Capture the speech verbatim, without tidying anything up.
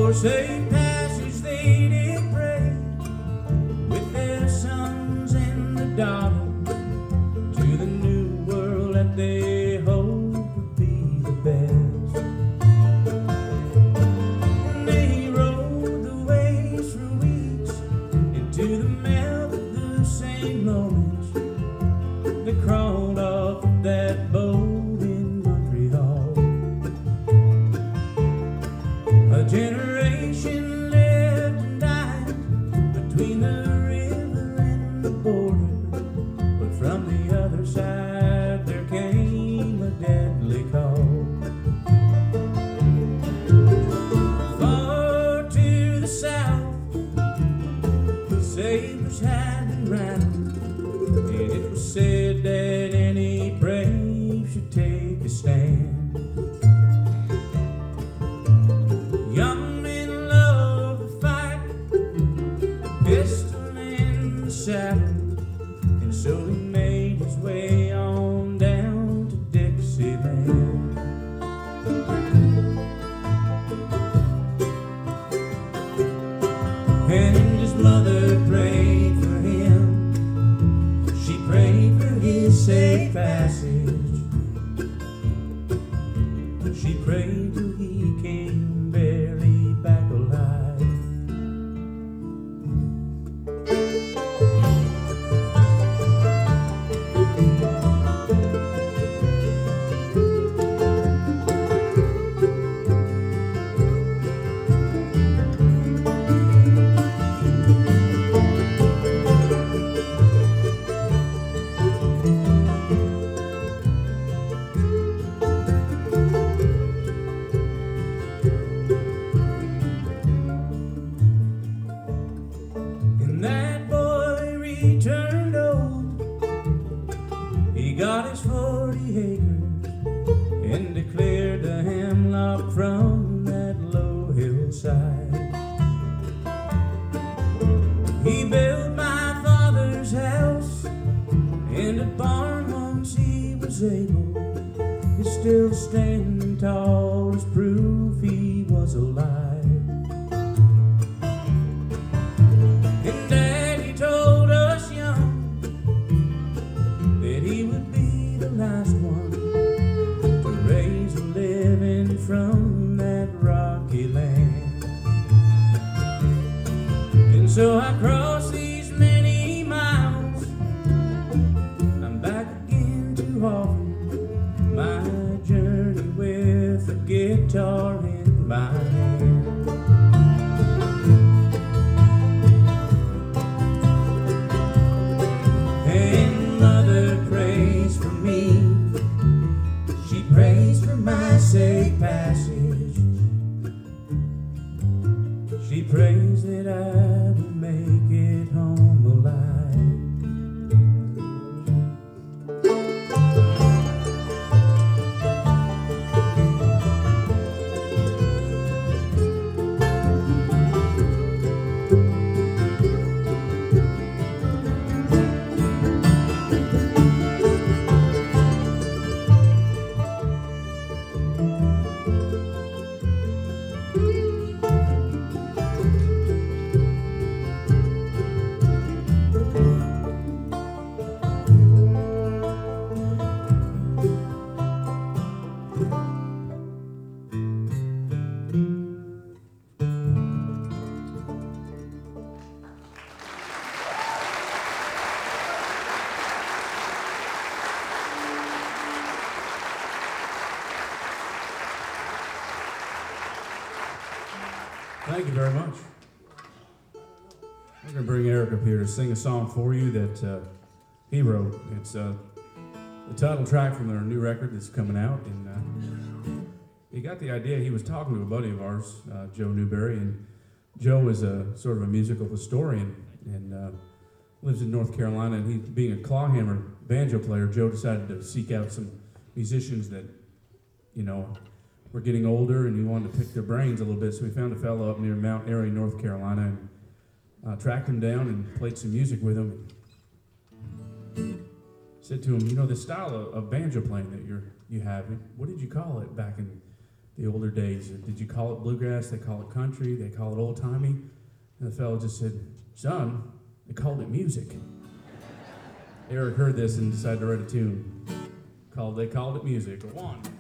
For safe passage they did pray, with their sons and their daughters, to the new world that they hope would be the best. And they rode the waves for weeks into the mouth of the Saint Lawrence. They crawled off of that boat in Montreal. A generation lived and died between the river and the border, but from the other side there came a deadly call. Far to the south, the sabres had been round, and it was said that any brave should take a stand. Young men love to fight, a pistol in the saddle, and so he made his way on down to Dixieland. And his mother prayed for him, she prayed for his safe passage. She prayed till he came barely back alive. And that boy returned old. He got his forty acres and declared the hemlock from that low hillside. He built my father's house, and a barn once he was able is still standing tall as proof he was alive. And Daddy told us young that he would be the last one to raise a living from that rocky land. And so I crossed these many miles, I'm back again too often, my journey with a guitar in my hand. And Mother prays for me, she prays for my safe passage. She prays that I will make it home alive. Thank you very much. We're going to bring Eric up here to sing a song for you that uh, he wrote. It's uh, the title track from their new record that's coming out. And uh, he got the idea. He was talking to a buddy of ours, uh, Joe Newberry, and Joe is a sort of a musical historian and uh, lives in North Carolina. And he, being a clawhammer banjo player, Joe decided to seek out some musicians that, you know, were getting older, and he wanted to pick their brains a little bit. So we found a fellow up near Mount Airy, North Carolina, and uh, tracked him down and played some music with him. Said to him, you know, the style of, of banjo playing that you're you have, what did you call it back in the older days. Did you call it bluegrass? They call it country. They call it old-timey. And the fellow just said, son, they called it music. Eric heard this and decided to write a tune called They Called It Music. One.